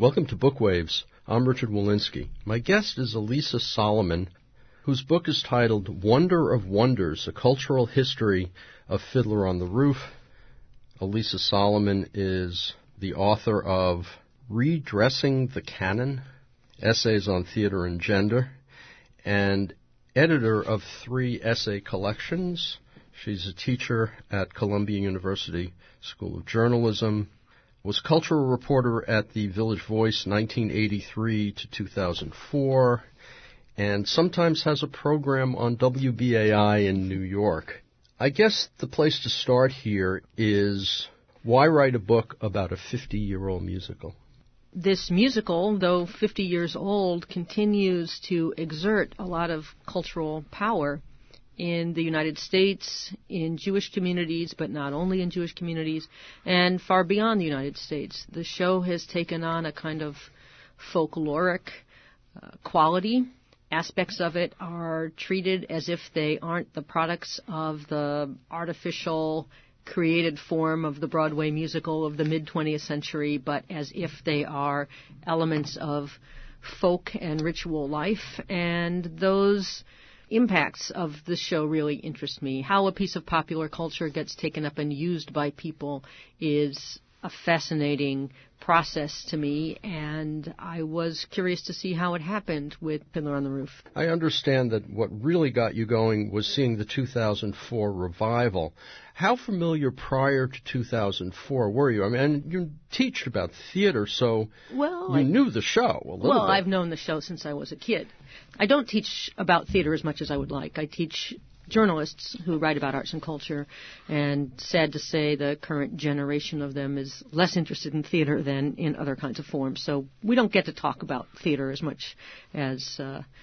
Welcome to Bookwaves. I'm Richard Walensky. My guest is Elisa Solomon, whose book is titled Wonder of Wonders, A Cultural History of Fiddler on the Roof. Elisa Solomon is the author of Redressing the Canon, Essays on Theater and Gender, and editor of 3 essay collections. She's a teacher at Columbia University School of Journalism, was cultural reporter at the Village Voice 1983 to 2004, and sometimes has a program on WBAI in New York. I guess the place to start here is, why write a book about a 50-year-old musical? This musical, though 50 years old, continues to exert a lot of cultural power in the United States, in Jewish communities, but not only in Jewish communities, and far beyond the United States. The show has taken on a kind of folkloric quality. Aspects of it are treated as if they aren't the products of the artificial created form of the Broadway musical of the mid-20th century, but as if they are elements of folk and ritual life. And those impacts of the show really interest me. How a piece of popular culture gets taken up and used by people is a fascinating process to me, and I was curious to see how it happened with Fiddler on the Roof. I understand that what really got you going was seeing the 2004 revival. How familiar prior to 2004 were you? I mean, you teach about theater, so you knew the show a little bit. Well, I've known the show since I was a kid. I don't teach about theater as much as I would like. I teach journalists who write about arts and culture, and sad to say the current generation of them is less interested in theater than in other kinds of forms. So we don't get to talk about theater as much as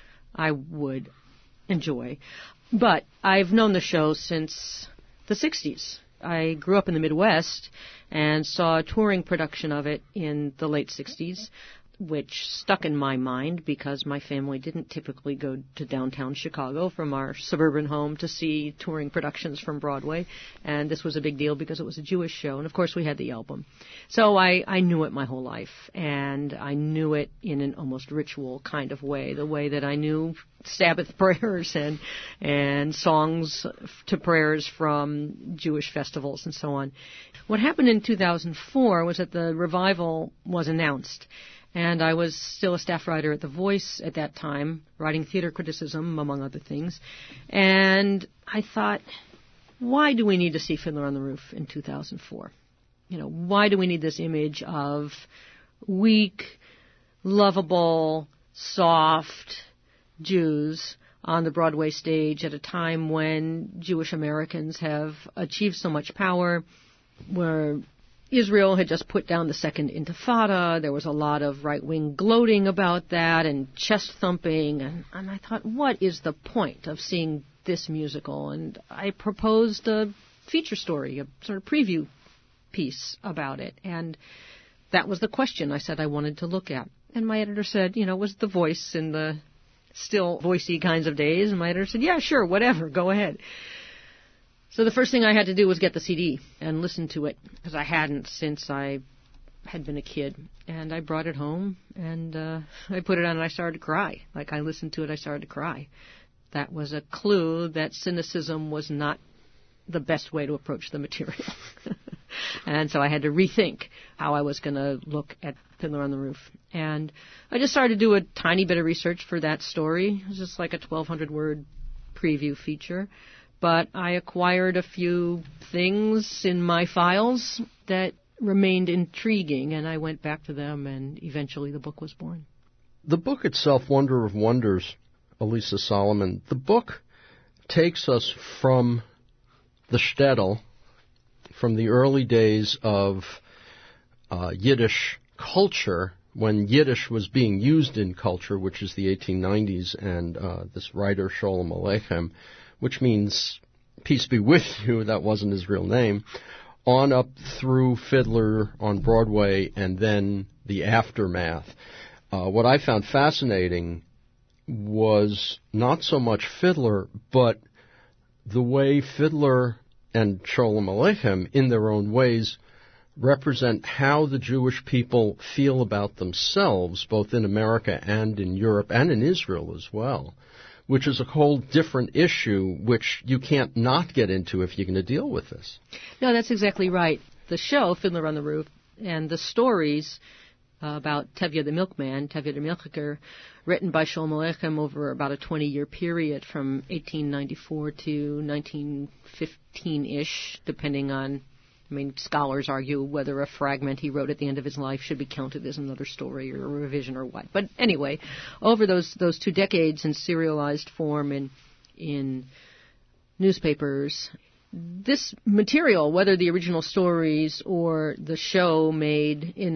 I would enjoy. But I've known the show since the 60s. I grew up in the Midwest and saw a touring production of it in the late 60s, which stuck in my mind because my family didn't typically go to downtown Chicago from our suburban home to see touring productions from Broadway. And this was a big deal because it was a Jewish show. And, of course, we had the album. So I knew it my whole life. And I knew it in an almost ritual kind of way, the way that I knew Sabbath prayers and songs to prayers from Jewish festivals and so on. What happened in 2004 was that the revival was announced. And I was still a staff writer at The Voice at that time, writing theater criticism, among other things. And I thought, why do we need to see Fiddler on the Roof in 2004? Why do we need this image of weak, lovable, soft Jews on the Broadway stage at a time when Jewish Americans have achieved so much power, where Israel had just put down the Second Intifada. There was a lot of right-wing gloating about that and chest-thumping. And I thought, what is the point of seeing this musical? And I proposed a feature story, a sort of preview piece about it. And that was the question I said I wanted to look at. And my editor said, it was The Voice in the still voicey kinds of days. And my editor said, yeah, sure, whatever, go ahead. So the first thing I had to do was get the CD and listen to it, because I hadn't since I had been a kid. And I brought it home, and I put it on, and I started to cry. Like, I listened to it, I started to cry. That was a clue that cynicism was not the best way to approach the material. And so I had to rethink how I was going to look at Fiddler on the Roof. And I just started to do a tiny bit of research for that story. It was just like a 1,200-word preview feature. But I acquired a few things in my files that remained intriguing, and I went back to them, and eventually the book was born. The book itself, Wonder of Wonders, Elisa Solomon, the book takes us from the shtetl, from the early days of Yiddish culture, when Yiddish was being used in culture, which is the 1890s, and this writer, Sholem Aleichem, which means peace be with you, that wasn't his real name, on up through Fiddler on Broadway and then the aftermath. What I found fascinating was not so much Fiddler, but the way Fiddler and Sholem Aleichem, in their own ways, represent how the Jewish people feel about themselves, both in America and in Europe and in Israel as well, which is a whole different issue which you can't not get into if you're going to deal with this. No, that's exactly right. The show, Fiddler on the Roof, and the stories about Tevye the Milkman, Tevye the Milchiker, written by Shlomo Aleichem over about a 20-year period from 1894 to 1915-ish, depending on, scholars argue whether a fragment he wrote at the end of his life should be counted as another story or a revision or what. But anyway, over those 2 decades in serialized form in newspapers, this material, whether the original stories or the show made in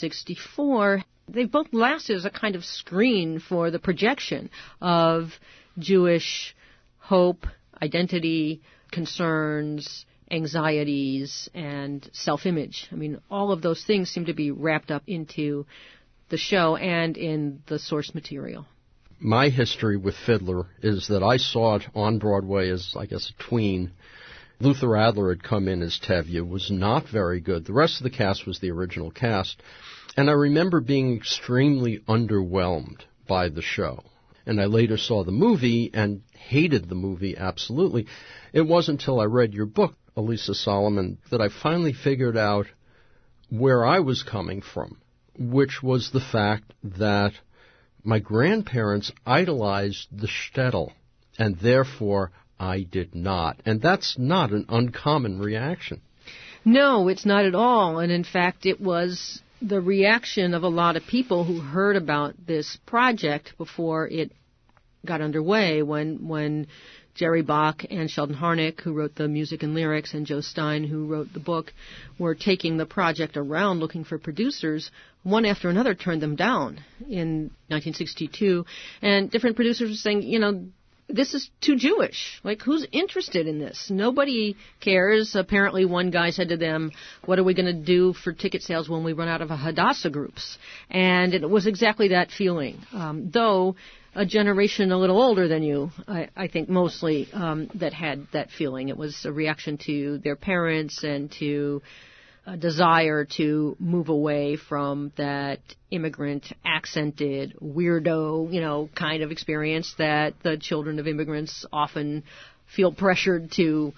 1964, they both lasted as a kind of screen for the projection of Jewish hope, identity, concerns, anxieties, and self-image. All of those things seem to be wrapped up into the show and in the source material. My history with Fiddler is that I saw it on Broadway as, I guess, a tween. Luther Adler had come in as Tevye, was not very good. The rest of the cast was the original cast. And I remember being extremely underwhelmed by the show. And I later saw the movie and hated the movie absolutely. It wasn't until I read your book, Elisa Solomon, that I finally figured out where I was coming from, which was the fact that my grandparents idolized the shtetl, and therefore I did not. And that's not an uncommon reaction. No, it's not at all. And in fact, it was the reaction of a lot of people who heard about this project before it got underway, when Jerry Bach and Sheldon Harnick, who wrote the music and lyrics, and Joe Stein, who wrote the book, were taking the project around looking for producers. One after another turned them down in 1962. And different producers were saying, this is too Jewish. Who's interested in this? Nobody cares. Apparently, one guy said to them, what are we going to do for ticket sales when we run out of Hadassah groups? And it was exactly that feeling. Though a generation a little older than you, I think mostly, that had that feeling. It was a reaction to their parents and to a desire to move away from that immigrant, accented, weirdo, kind of experience that the children of immigrants often feel pressured to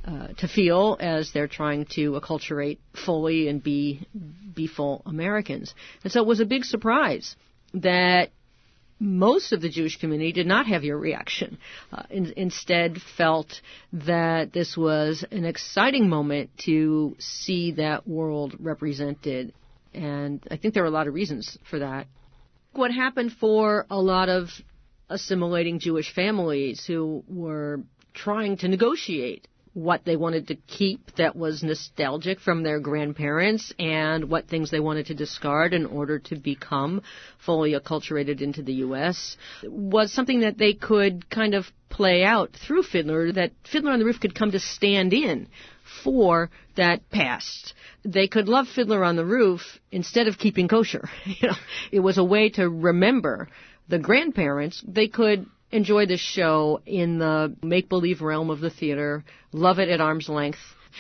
feel as they're trying to acculturate fully and be full Americans. And so it was a big surprise that most of the Jewish community did not have your reaction. Instead felt that this was an exciting moment to see that world represented. And I think there are a lot of reasons for that. What happened for a lot of assimilating Jewish families who were trying to negotiate what they wanted to keep that was nostalgic from their grandparents and what things they wanted to discard in order to become fully acculturated into the U.S. was something that they could kind of play out through Fiddler, that Fiddler on the Roof could come to stand in for that past. They could love Fiddler on the Roof instead of keeping kosher. It was a way to remember the grandparents. They could enjoy this show in the make-believe realm of the theater, love it at arm's length,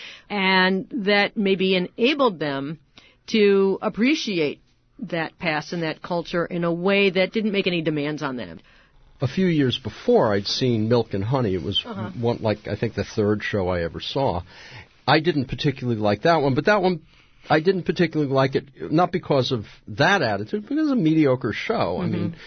and that maybe enabled them to appreciate that past and that culture in a way that didn't make any demands on them. A few years before, I'd seen Milk and Honey. It was I think the third show I ever saw. I didn't particularly like that one, but that one, I didn't particularly like it, not because of that attitude, because it was a mediocre show.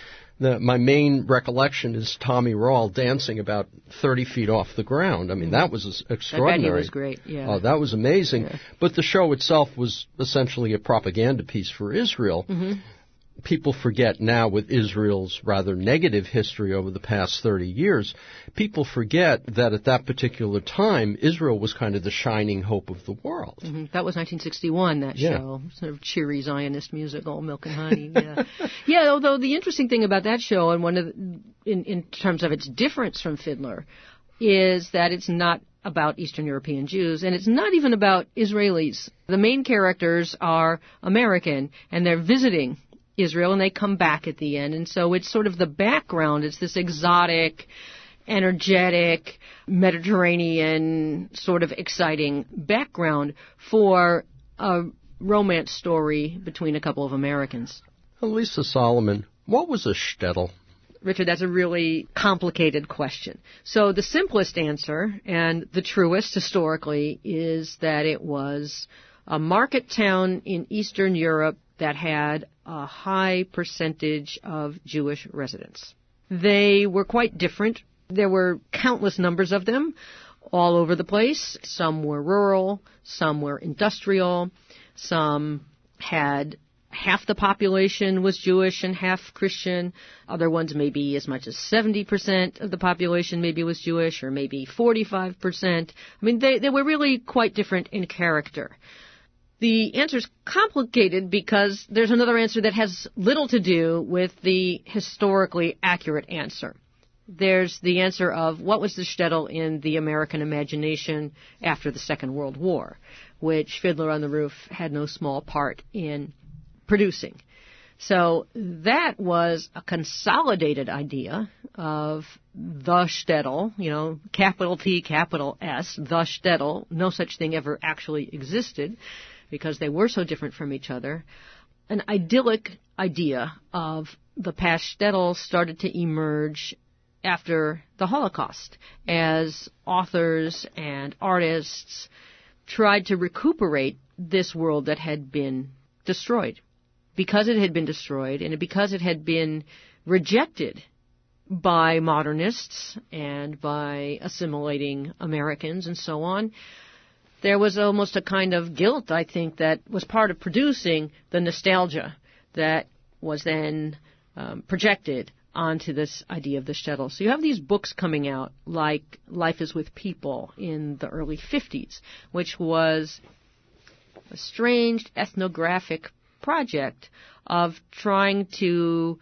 My main recollection is Tommy Rawle dancing about 30 feet off the ground. That was extraordinary. That was great, yeah. Oh, that was amazing. Yeah. But the show itself was essentially a propaganda piece for Israel. Mm-hmm. People forget now, with Israel's rather negative history over the past 30 years, people forget that at that particular time, Israel was kind of the shining hope of the world. Mm-hmm. That was 1961, that show. Sort of cheery Zionist musical, Milk and Honey. Yeah. Yeah, although the interesting thing about that show, and one of in terms of its difference from Fiddler, is that it's not about Eastern European Jews, and it's not even about Israelis. The main characters are American, and they're visiting Israel, and they come back at the end. And so it's sort of the background. It's this exotic, energetic, Mediterranean sort of exciting background for a romance story between a couple of Americans. Lisa Solomon, what was a shtetl? Richard, that's a really complicated question. So the simplest answer, and the truest historically, is that it was a market town in Eastern Europe that had a high percentage of Jewish residents. They were quite different. There were countless numbers of them all over the place. Some were rural, some were industrial, some had half the population was Jewish and half Christian. Other ones maybe as much as 70% of the population maybe was Jewish, or maybe 45%. I mean, they were really quite different in character. The answer's complicated because there's another answer that has little to do with the historically accurate answer. There's the answer of what was the shtetl in the American imagination after the Second World War, which Fiddler on the Roof had no small part in producing. So that was a consolidated idea of the shtetl, capital T, capital S, the shtetl. No such thing ever actually existed because they were so different from each other. An idyllic idea of the past shtetl started to emerge after the Holocaust as authors and artists tried to recuperate this world that had been destroyed. Because it had been destroyed and because it had been rejected by modernists and by assimilating Americans and so on, there was almost a kind of guilt, I think, that was part of producing the nostalgia that was then projected onto this idea of the shtetl. So you have these books coming out like Life is with People in the early 50s, which was a strange ethnographic project of trying to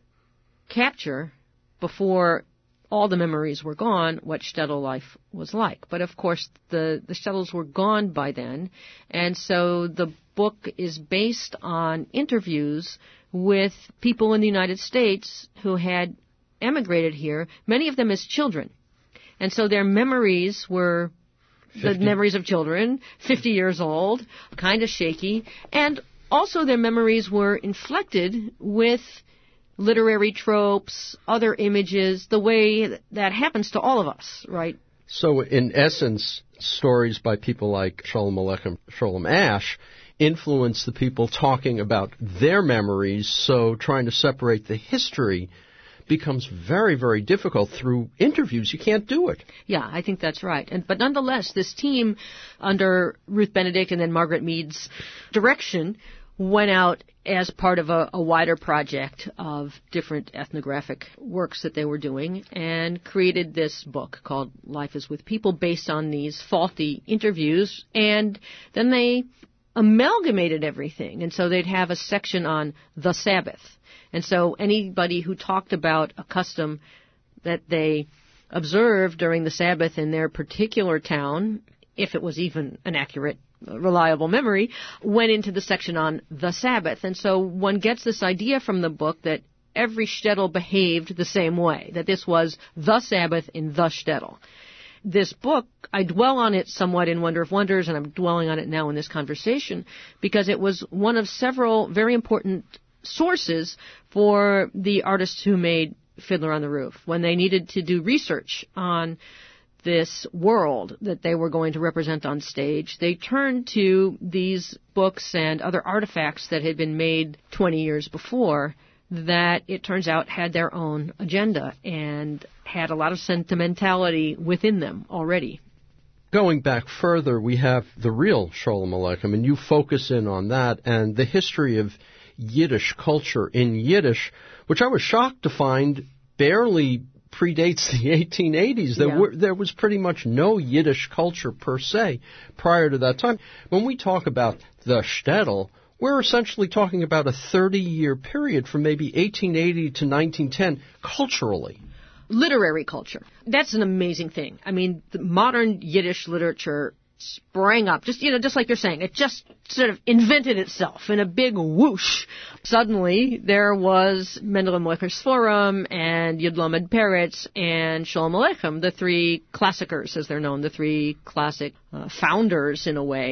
capture, before all the memories were gone, what shtetl life was like. But of course, the shtetls were gone by then, and so the book is based on interviews with people in the United States who had emigrated here, many of them as children. And so their memories were the memories of children, 50 years old, kind of shaky, and also their memories were inflected with literary tropes, other images, the way that happens to all of us, right? So in essence, stories by people like Sholem Aleichem, Sholem Asch, influence the people talking about their memories, so trying to separate the history becomes very, very difficult through interviews. You can't do it. Yeah, I think that's right. But nonetheless, this team under Ruth Benedict and then Margaret Mead's direction went out as part of a wider project of different ethnographic works that they were doing and created this book called Life is with People based on these faulty interviews. And then they amalgamated everything. And so they'd have a section on the Sabbath. And so anybody who talked about a custom that they observed during the Sabbath in their particular town, if it was even an accurate, reliable memory, went into the section on the Sabbath. And so one gets this idea from the book that every shtetl behaved the same way, that this was the Sabbath in the shtetl. This book, I dwell on it somewhat in Wonder of Wonders, and I'm dwelling on it now in this conversation, because it was one of several very important sources for the artists who made Fiddler on the Roof. When they needed to do research on this world that they were going to represent on stage, they turned to these books and other artifacts that had been made 20 years before that it turns out had their own agenda and had a lot of sentimentality within them already. Going back further, we have the real Sholem Aleichem, and you focus in on that and the history of Yiddish culture in Yiddish, which I was shocked to find barely predates the 1880s. There was pretty much no Yiddish culture per se prior to that time. When we talk about the shtetl, we're essentially talking about a 30-year period from maybe 1880 to 1910 culturally. Literary culture. That's an amazing thing. I mean, the modern Yiddish literature sprang up, just like you're saying. It just sort of invented itself in a big whoosh. Suddenly, there was Mendel and Moicher Sforum and Yud Lamed Peretz and Sholem Aleichem, the three classicers, as they're known, the three classic founders, in a way,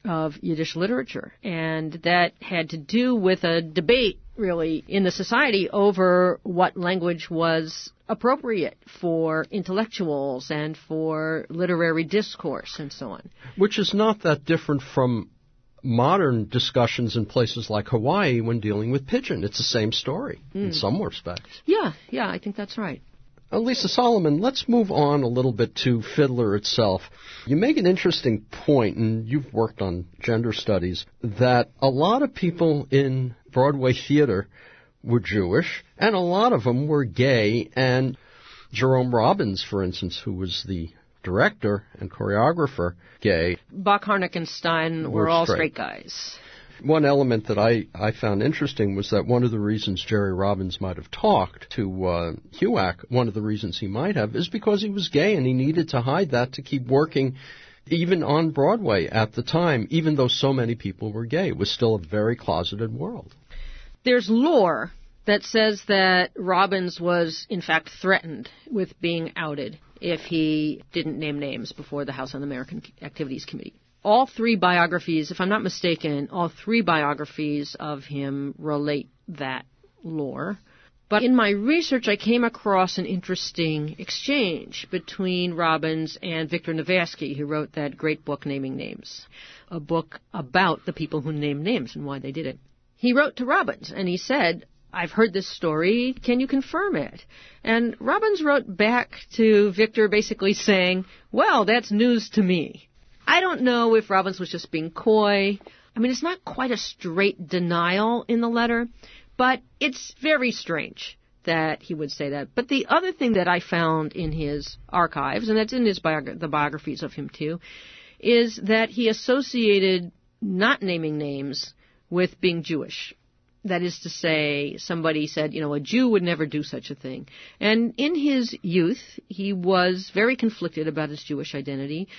of Yiddish literature. And that had to do with a debate, really, in the society over what language was appropriate for intellectuals and for literary discourse and so on. Which is not that different from modern discussions in places like Hawaii when dealing with pidgin. It's the same story in some respects. Yeah, I think that's right. Lisa Solomon, let's move on a little bit to Fiddler itself. You make an interesting point, and you've worked on gender studies, that a lot of people in Broadway theater were Jewish, and a lot of them were gay, and Jerome Robbins, for instance, who was the director and choreographer, gay. Bach, Harnack, and Stein were all straight guys. One element that I found interesting was that one of the reasons Jerry Robbins might have talked to HUAC, one of the reasons he might have, is because he was gay and he needed to hide that to keep working even on Broadway at the time, even though so many people were gay. It was still a very closeted world. There's lore that says that Robbins was, in fact, threatened with being outed if he didn't name names before the House Un-American Activities Committee. All three biographies, if I'm not mistaken, all three biographies of him relate that lore. But in my research, I came across an interesting exchange between Robbins and Victor Navarsky, who wrote that great book, Naming Names, a book about the people who named names and why they did it. He wrote to Robbins, and he said, "I've heard this story. Can you confirm it?" And Robbins wrote back to Victor basically saying, "Well, that's news to me." I don't know if Robbins was just being coy. I mean, it's not quite a straight denial in the letter, but it's very strange that he would say that. But the other thing that I found in his archives, and that's in his the biographies of him too, is that he associated not naming names with being Jewish. That is to say, somebody said, a Jew would never do such a thing. And in his youth, he was very conflicted about his Jewish identity,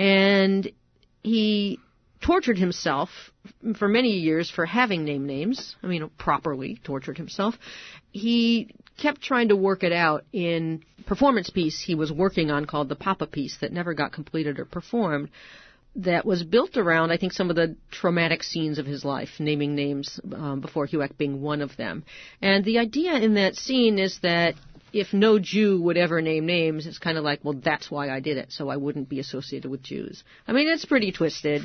and he tortured himself for many years for having named names. I mean, properly tortured himself. He kept trying to work it out in a performance piece he was working on called the Papa Piece that never got completed or performed, that was built around, I think, some of the traumatic scenes of his life, naming names before HUAC being one of them. And the idea in that scene is that if no Jew would ever name names, it's kind of like, well, that's why I did it, so I wouldn't be associated with Jews. I mean, it's pretty twisted,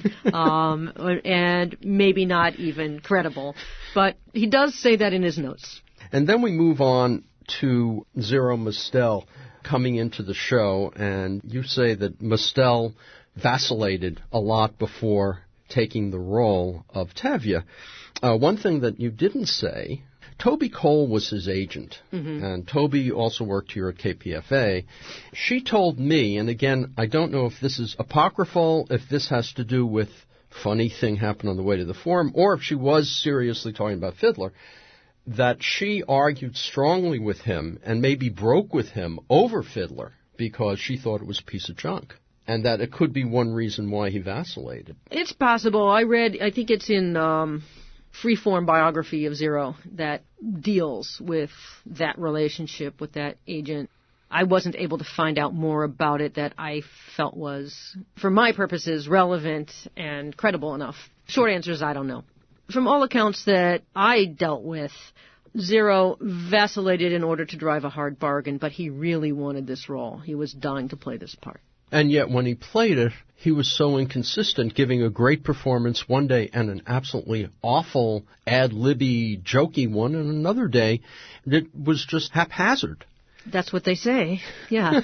and maybe not even credible. But he does say that in his notes. And then we move on to Zero Mostel coming into the show, and you say that Mostel vacillated a lot before taking the role of Tevye. One thing that you didn't say, Toby Cole was his agent, and Toby also worked here at KPFA. She told me, and again, I don't know if this is apocryphal, if this has to do with funny thing happened on the way to the Forum, or if she was seriously talking about Fiddler, that she argued strongly with him and maybe broke with him over Fiddler because she thought it was a piece of junk. And that it could be one reason why he vacillated. It's possible. I think it's in Freeform biography of Zero that deals with that relationship with that agent. I wasn't able to find out more about it that I felt was, for my purposes, relevant and credible enough. Short answer is I don't know. From all accounts that I dealt with, Zero vacillated in order to drive a hard bargain, but he really wanted this role. He was dying to play this part. And yet when he played it, he was so inconsistent, giving a great performance one day and an absolutely awful ad-libby, jokey one, and another day it was just haphazard. That's what they say, yeah.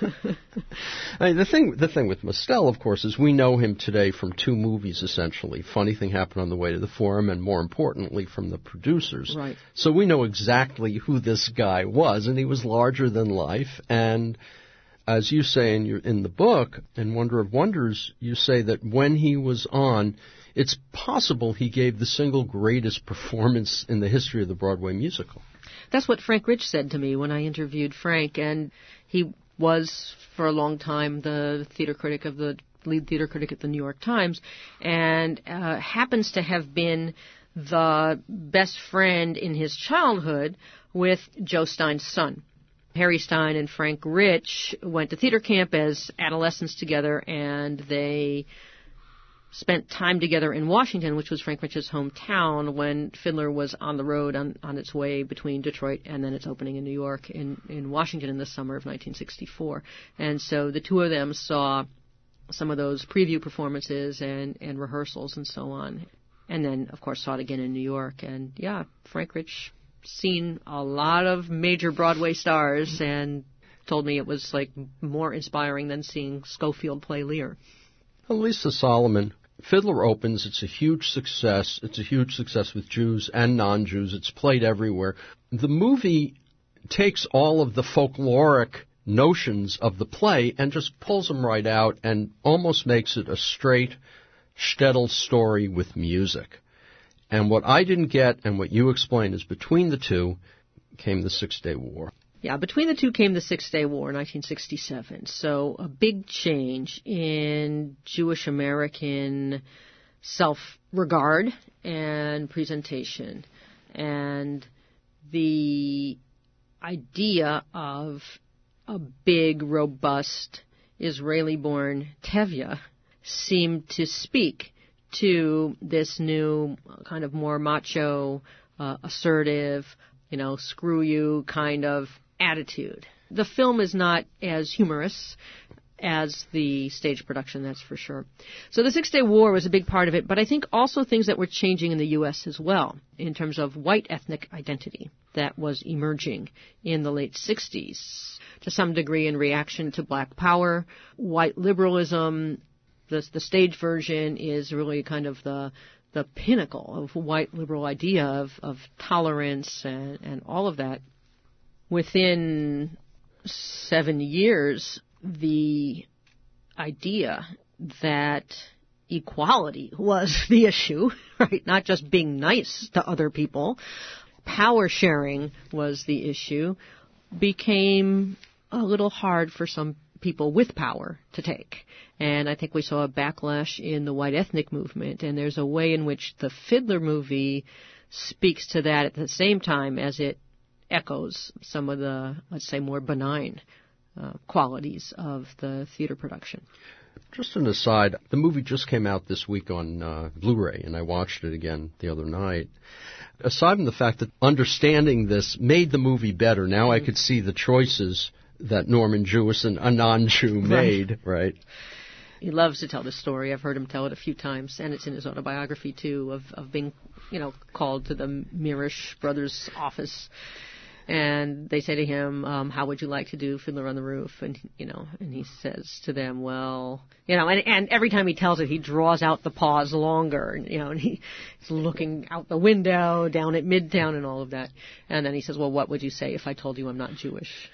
I mean, the thing with Mostel, of course, is we know him today from two movies, essentially. Funny Thing Happened on the Way to the Forum, and more importantly, from the producers. Right. So we know exactly who this guy was, and he was larger than life, and as you say in the book, in Wonder of Wonders, you say that when he was on, it's possible he gave the single greatest performance in the history of the Broadway musical. That's what Frank Rich said to me when I interviewed Frank, and he was, for a long time, the lead theater critic at the New York Times, and happens to have been the best friend in his childhood with Joe Stein's son. Harry Stein and Frank Rich went to theater camp as adolescents together, and they spent time together in Washington, which was Frankrich's hometown, when Fiddler was on the road on its way between Detroit and then its opening in New York in Washington in the summer of 1964. And so the two of them saw some of those preview performances and rehearsals and so on. And then, of course, saw it again in New York. And, yeah, Frankrich seen a lot of major Broadway stars and told me it was, like, more inspiring than seeing Schofield play Lear. Lisa Solomon, Fiddler opens. It's a huge success. It's a huge success with Jews and non-Jews. It's played everywhere. The movie takes all of the folkloric notions of the play and just pulls them right out and almost makes it a straight shtetl story with music. And what I didn't get and what you explained is between the two came the Six-Day War. Yeah, between the two came the Six-Day War in 1967. So a big change in Jewish American self-regard and presentation. And the idea of a big, robust, Israeli-born Tevye seemed to speak to this new kind of more macho, assertive, screw you kind of attitude. The film is not as humorous as the stage production, that's for sure. So the Six-Day War was a big part of it, but I think also things that were changing in the U.S. as well in terms of white ethnic identity that was emerging in the late 60s, to some degree in reaction to black power, white liberalism. The stage version is really kind of the pinnacle of white liberal idea of tolerance and all of that. Within 7 years, the idea that equality was the issue, right? Not just being nice to other people, power sharing was the issue, became a little hard for some people with power to take. And I think we saw a backlash in the white ethnic movement, and there's a way in which the Fiddler movie speaks to that at the same time as it echoes some of the, let's say, more benign qualities of the theater production. Just an aside, the movie just came out this week on Blu-ray, and I watched it again the other night. Aside from the fact that understanding this made the movie better, now I could see the choices that Norman Jewison, a non-Jew, made, right? He loves to tell this story. I've heard him tell it a few times, and it's in his autobiography, too, of being, called to the Mirisch brothers' office. And they say to him, how would you like to do Fiddler on the Roof? And, and he says to them, well, and every time he tells it, he draws out the pause longer, and he's looking out the window, down at Midtown and all of that. And then he says, well, what would you say if I told you I'm not Jewish?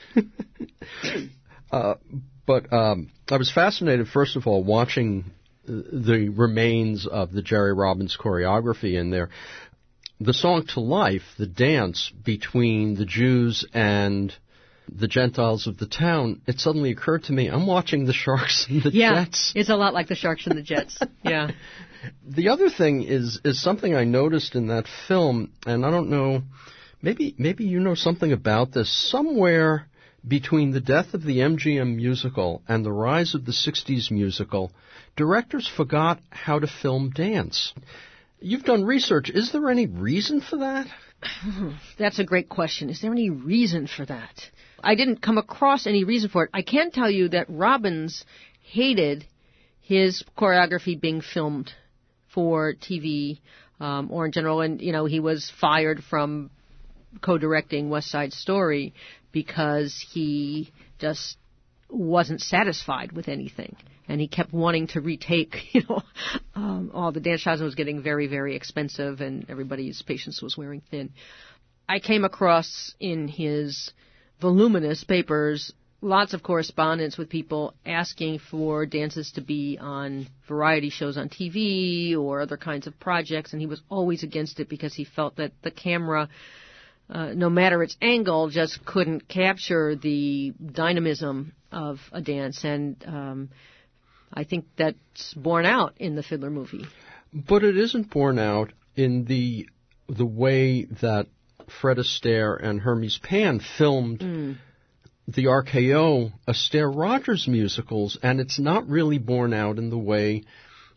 But I was fascinated, first of all, watching the remains of the Jerry Robbins choreography in there. The song To Life, the dance between the Jews and the Gentiles of the town, it suddenly occurred to me, I'm watching the Sharks and the Jets. It's a lot like the Sharks and the Jets. Yeah. The other thing is something I noticed in that film, and I don't know, maybe you know something about this. Somewhere between the death of the MGM musical and the rise of the 60s musical, directors forgot how to film dance. You've done research. Is there any reason for that? That's a great question. Is there any reason for that? I didn't come across any reason for it. I can tell you that Robbins hated his choreography being filmed for TV or in general. And, he was fired from co-directing West Side Story because he just wasn't satisfied with anything. And he kept wanting to retake, all the dance shots. It was getting very, very expensive, and everybody's patience was wearing thin. I came across in his voluminous papers lots of correspondence with people asking for dances to be on variety shows on TV or other kinds of projects, and he was always against it because he felt that the camera, no matter its angle, just couldn't capture the dynamism of a dance. And I think that's borne out in the Fiddler movie. But it isn't borne out in the way that Fred Astaire and Hermes Pan filmed the RKO Astaire Rogers musicals, and it's not really borne out in the way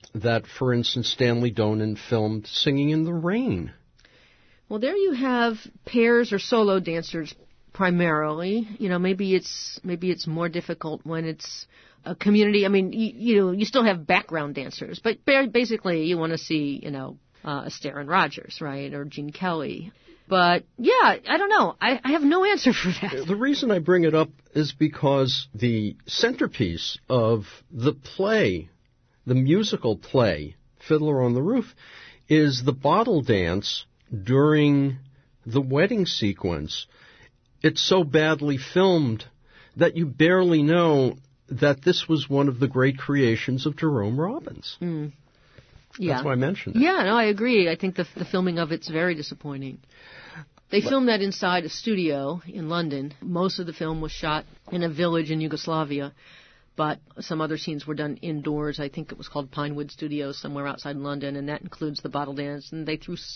that, for instance, Stanley Donen filmed Singing in the Rain. Well, there you have pairs or solo dancers primarily. Maybe it's more difficult when it's a community. I mean, you still have background dancers, but basically you want to see, Astaire and Rogers, right, or Gene Kelly. But, yeah, I don't know. I have no answer for that. The reason I bring it up is because the centerpiece of the play, the musical play, Fiddler on the Roof, is the bottle dance during the wedding sequence. It's so badly filmed that you barely know that this was one of the great creations of Jerome Robbins. Mm. Yeah. That's why I mentioned it. Yeah, no, I agree. I think the filming of it's very disappointing. They filmed that inside a studio in London. Most of the film was shot in a village in Yugoslavia, but some other scenes were done indoors. I think it was called Pinewood Studios somewhere outside London, and that includes the bottle dance. And they threw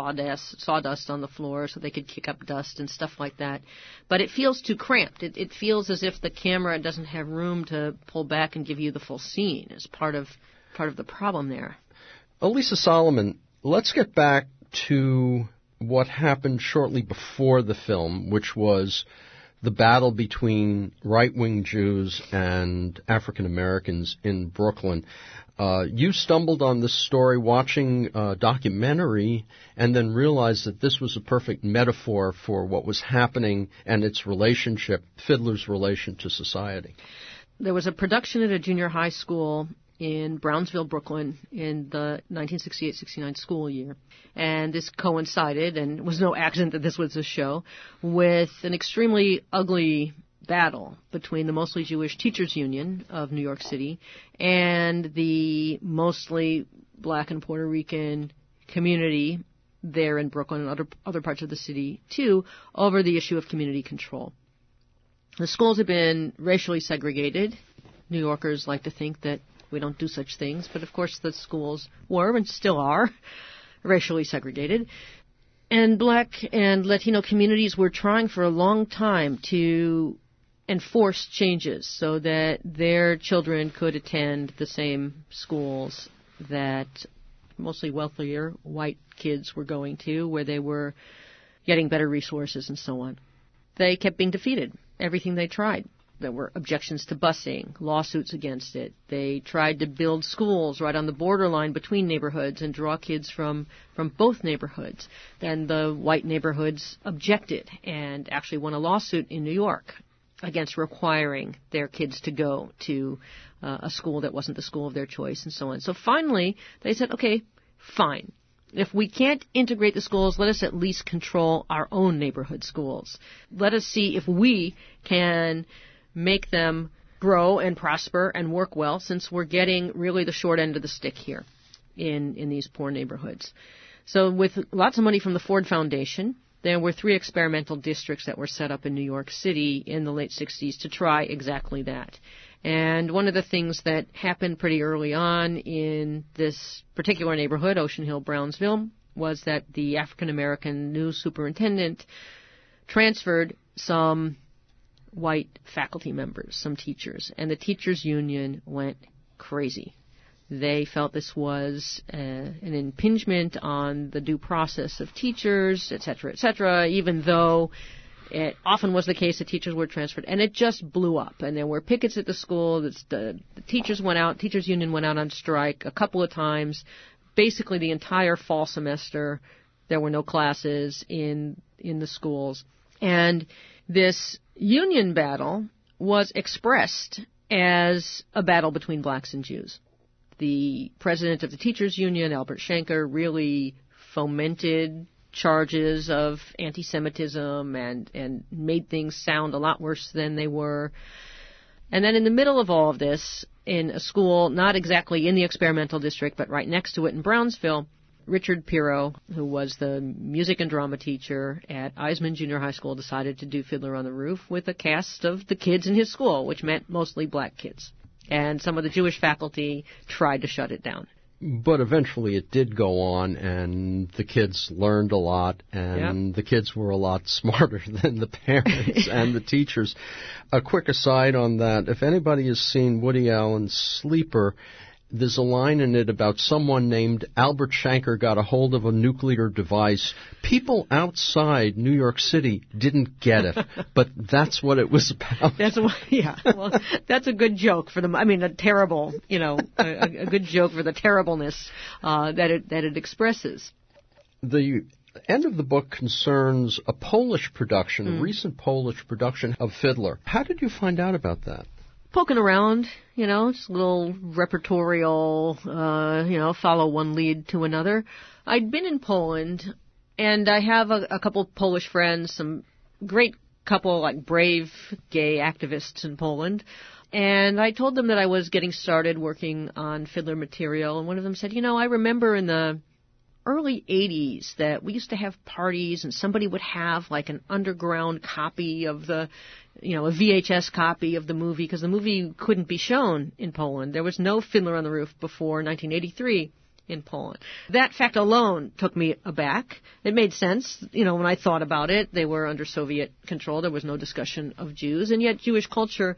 sawdust on the floor so they could kick up dust and stuff like that. But it feels too cramped. It feels as if the camera doesn't have room to pull back and give you the full scene. It's part of the problem there. Elisa Solomon, let's get back to what happened shortly before the film, which was the battle between right-wing Jews and African Americans in Brooklyn. You stumbled on this story watching a documentary and then realized that this was a perfect metaphor for what was happening and its relationship, Fiddler's relation to society. There was a production at a junior high school in Brownsville, Brooklyn, in the 1968-69 school year. And this coincided, and it was no accident that this was a show, with an extremely ugly battle between the mostly Jewish teachers union of New York City and the mostly black and Puerto Rican community there in Brooklyn and other parts of the city, too, over the issue of community control. The schools have been racially segregated. New Yorkers like to think that we don't do such things, but of course the schools were and still are racially segregated. And black and Latino communities were trying for a long time to enforce changes so that their children could attend the same schools that mostly wealthier white kids were going to, where they were getting better resources and so on. They kept being defeated, everything they tried. There were objections to busing, lawsuits against it. They tried to build schools right on the borderline between neighborhoods and draw kids from both neighborhoods. Then the white neighborhoods objected and actually won a lawsuit in New York against requiring their kids to go to a school that wasn't the school of their choice and so on. So finally, they said, okay, fine. If we can't integrate the schools, let us at least control our own neighborhood schools. Let us see if we can make them grow and prosper and work well, since we're getting really the short end of the stick here in these poor neighborhoods. So with lots of money from the Ford Foundation, there were 3 experimental districts that were set up in New York City in the late 60s to try exactly that. And one of the things that happened pretty early on in this particular neighborhood, Ocean Hill, Brownsville, was that the African-American new superintendent transferred some white faculty members, some teachers, and the teachers union went crazy. They felt this was an impingement on the due process of teachers, et cetera, even though it often was the case that teachers were transferred, and it just blew up. And there were pickets at the school. The teachers union went out on strike a couple of times. Basically, the entire fall semester, there were no classes in the schools. And this union battle was expressed as a battle between blacks and Jews. The president of the teachers union, Albert Shanker, really fomented charges of anti-Semitism and made things sound a lot worse than they were. And then in the middle of all of this, in a school not exactly in the experimental district, but right next to it in Brownsville, Richard Pirro, who was the music and drama teacher at Eisman Junior High School, decided to do Fiddler on the Roof with a cast of the kids in his school, which meant mostly black kids. And some of the Jewish faculty tried to shut it down. But eventually it did go on, and the kids learned a lot, and the kids were a lot smarter than the parents and the teachers. A quick aside on that, if anybody has seen Woody Allen's Sleeper, there's a line in it about someone named Albert Shanker got a hold of a nuclear device. People outside New York City didn't get it, but that's what it was about. Well, that's a good joke for them. I mean, a terrible, a good joke for the terribleness that it expresses. The end of the book concerns a Polish production, a recent Polish production of Fiddler. How did you find out about that? Poking around, just a little repertorial, follow one lead to another. I'd been in Poland, and I have a couple Polish friends, some great couple, like brave gay activists in Poland. And I told them that I was getting started working on Fiddler material, and one of them said, I remember in the early 80s that we used to have parties and somebody would have like an underground copy of a VHS copy of the movie, because the movie couldn't be shown in Poland. There was no Fiddler on the Roof before 1983 in Poland. That fact alone took me aback. It made sense, when I thought about it. They were under Soviet control. There was no discussion of Jews, and yet Jewish culture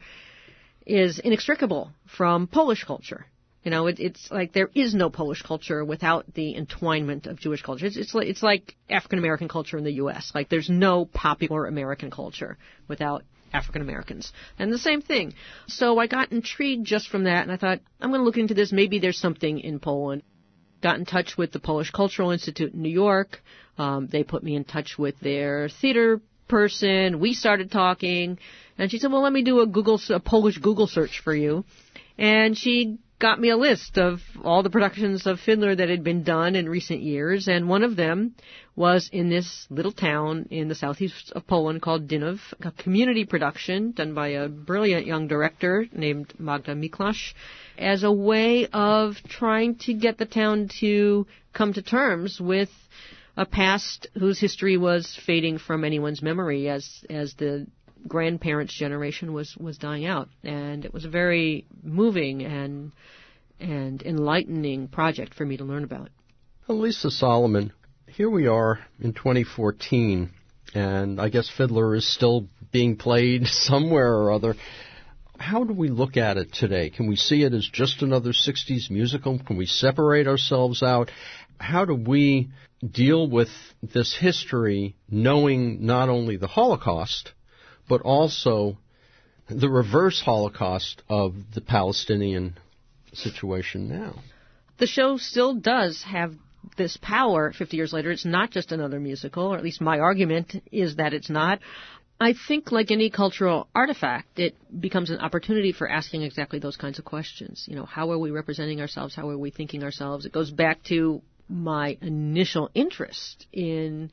is inextricable from Polish culture. It's like there is no Polish culture without the entwinement of Jewish culture. It's like African American culture in the U.S. Like there's no popular American culture without African Americans. And the same thing. So I got intrigued just from that, and I thought, I'm going to look into this. Maybe there's something in Poland. Got in touch with the Polish Cultural Institute in New York. They put me in touch with their theater person. We started talking, and she said, well, let me do a Polish Google search for you. And she got me a list of all the productions of Fiddler that had been done in recent years, and one of them was in this little town in the southeast of Poland called Dynów, a community production done by a brilliant young director named Magda Miklasz, as a way of trying to get the town to come to terms with a past whose history was fading from anyone's memory as the grandparents' generation was dying out. And it was a very moving and enlightening project for me to learn about. Lisa Solomon, here we are in 2014, and I guess Fiddler is still being played somewhere or other. How do we look at it today? Can we see it as just another 60s musical? Can we separate ourselves out? How do we deal with this history knowing not only the Holocaust, but also the reverse Holocaust of the Palestinian situation now? The show still does have this power 50 years later. It's not just another musical, or at least my argument is that it's not. I think like any cultural artifact, it becomes an opportunity for asking exactly those kinds of questions. How are we representing ourselves? How are we thinking ourselves? It goes back to my initial interest in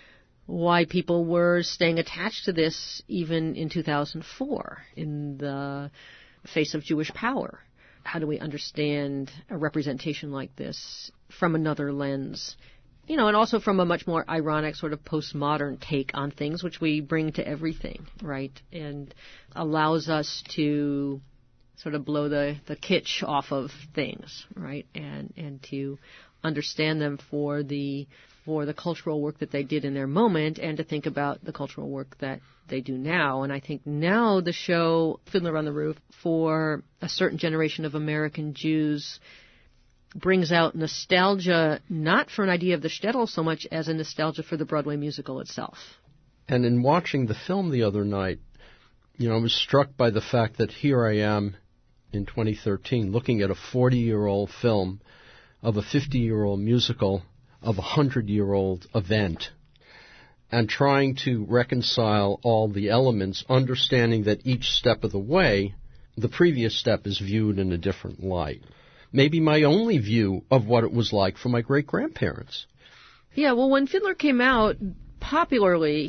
why people were staying attached to this even in 2004 in the face of Jewish power. How do we understand a representation like this from another lens? And also from a much more ironic sort of postmodern take on things, which we bring to everything, right? And allows us to sort of blow the kitsch off of things, right? And to understand them for the cultural work that they did in their moment, and to think about the cultural work that they do now. And I think now the show Fiddler on the Roof, for a certain generation of American Jews, brings out nostalgia, not for an idea of the shtetl so much as a nostalgia for the Broadway musical itself. And in watching the film the other night, I was struck by the fact that here I am in 2013 looking at a 40-year-old film of a 50-year-old musical of a 100-year-old event, and trying to reconcile all the elements, understanding that each step of the way, the previous step is viewed in a different light. Maybe my only view of what it was like for my great-grandparents. Yeah, well, when Fiddler came out popularly,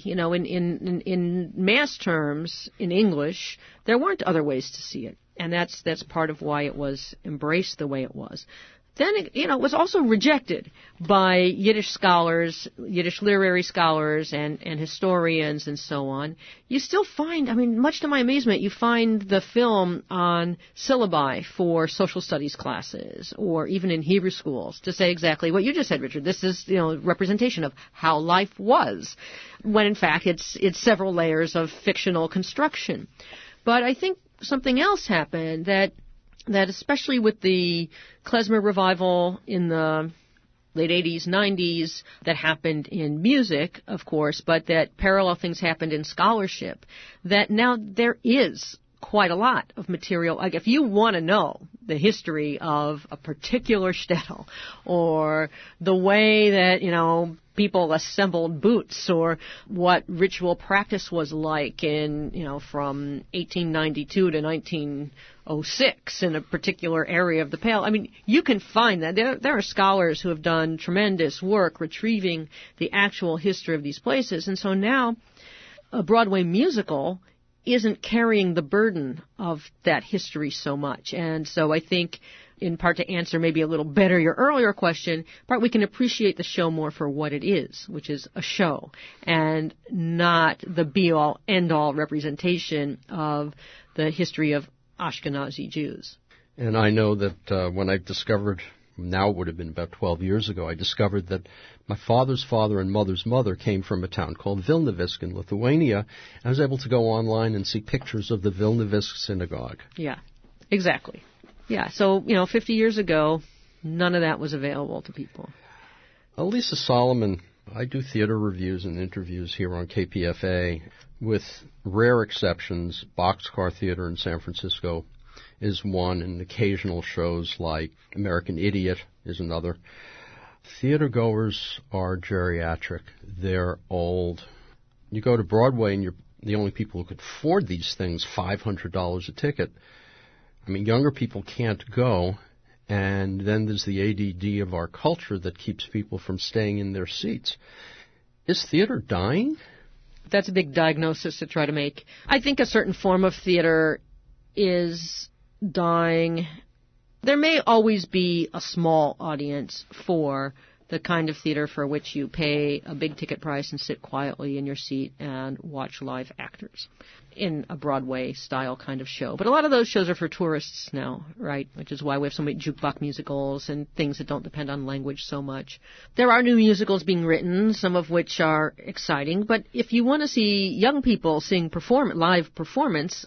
in mass terms, in English, there weren't other ways to see it. And that's part of why it was embraced the way it was. Then, it was also rejected by Yiddish scholars, Yiddish literary scholars, and historians, and so on. You still find, much to my amazement, you find the film on syllabi for social studies classes, or even in Hebrew schools, to say exactly what you just said, Richard. This is, representation of how life was, when in fact it's several layers of fictional construction. But I think something else happened that that especially with the klezmer revival in the late 80s, 90s, that happened in music, of course, but that parallel things happened in scholarship, that now there is quite a lot of material. Like if you want to know the history of a particular shtetl, or the way that, people assembled boots, or what ritual practice was like in, from 1892 to 1906 in a particular area of the Pale. I mean, you can find that. There are scholars who have done tremendous work retrieving the actual history of these places. And so now a Broadway musical isn't carrying the burden of that history so much. And so I think, in part to answer maybe a little better your earlier question, in part we can appreciate the show more for what it is, which is a show, and not the be-all, end-all representation of the history of Ashkenazi Jews. And I know that when I discovered, now it would have been about 12 years ago, I discovered that my father's father and mother's mother came from a town called Vilnius in Lithuania. I was able to go online and see pictures of the Vilnius synagogue. Yeah, exactly. Yeah, so, 50 years ago, none of that was available to people. Elisa Solomon, I do theater reviews and interviews here on KPFA. With rare exceptions, Boxcar Theater in San Francisco is one, and occasional shows like American Idiot is another. Theater goers are geriatric. They're old. You go to Broadway and you're the only people who could afford these things, $500 a ticket. I mean, younger people can't go, and then there's the ADD of our culture that keeps people from staying in their seats. Is theater dying? That's a big diagnosis to try to make. I think a certain form of theater is dying. There may always be a small audience for the kind of theater for which you pay a big ticket price and sit quietly in your seat and watch live actors in a Broadway-style kind of show. But a lot of those shows are for tourists now, right? Which is why we have so many jukebox musicals and things that don't depend on language so much. There are new musicals being written, some of which are exciting. But if you want to see young people sing live performance,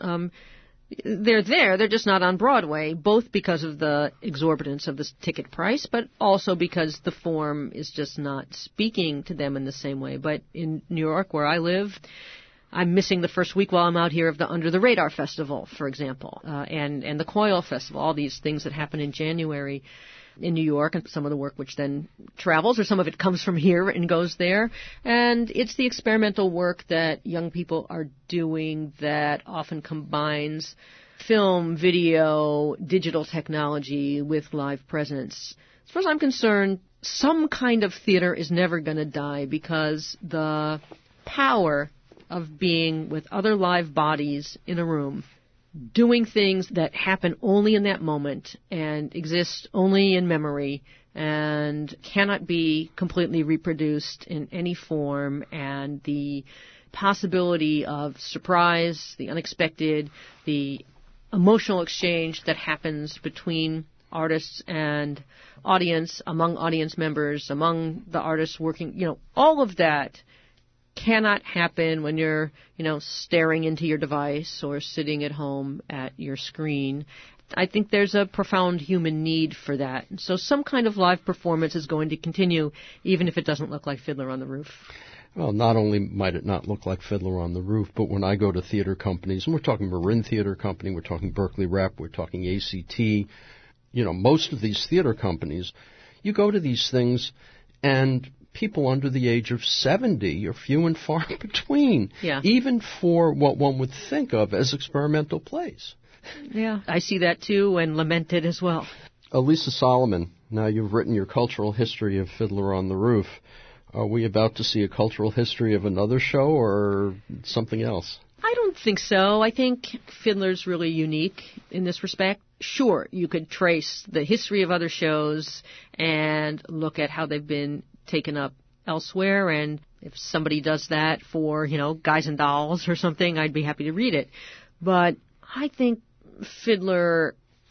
they're there. They're just not on Broadway, both because of the exorbitance of the ticket price, but also because the form is just not speaking to them in the same way. But in New York, where I live, I'm missing the first week while I'm out here of the Under the Radar Festival, for example, and the Coil Festival, all these things that happen in January in New York, and some of the work which then travels, or some of it comes from here and goes there. And it's the experimental work that young people are doing that often combines film, video, digital technology with live presence. As far as I'm concerned, some kind of theater is never going to die, because the power of being with other live bodies in a room, doing things that happen only in that moment and exist only in memory and cannot be completely reproduced in any form, and the possibility of surprise, the unexpected, the emotional exchange that happens between artists and audience, among audience members, among the artists working, all of that cannot happen when you're, staring into your device or sitting at home at your screen. I think there's a profound human need for that. And so some kind of live performance is going to continue, even if it doesn't look like Fiddler on the Roof. Well, not only might it not look like Fiddler on the Roof, but when I go to theater companies, and we're talking Marin Theater Company, we're talking Berkeley Rep, we're talking ACT, most of these theater companies, you go to these things and people under the age of 70 are few and far between, even for what one would think of as experimental plays. Yeah, I see that too, and lament it as well. Elisa Solomon, now you've written your cultural history of Fiddler on the Roof. Are we about to see a cultural history of another show or something else? I don't think so. I think Fiddler's really unique in this respect. Sure, you could trace the history of other shows and look at how they've been taken up elsewhere, and if somebody does that for, Guys and Dolls or something, I'd be happy to read it. But I think Fiddler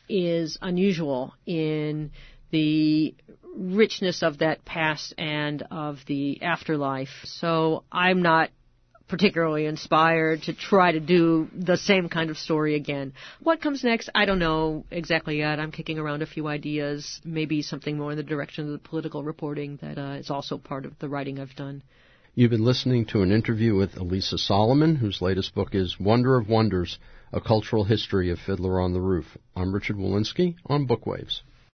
is unusual in the richness of that past and of the afterlife. So I'm not particularly inspired to try to do the same kind of story again. What comes next, I don't know exactly yet. I'm kicking around a few ideas, maybe something more in the direction of the political reporting that is also part of the writing I've done. You've been listening to an interview with Elisa Solomon, whose latest book is Wonder of Wonders, A Cultural History of Fiddler on the Roof. I'm Richard Wolinski on Bookwaves.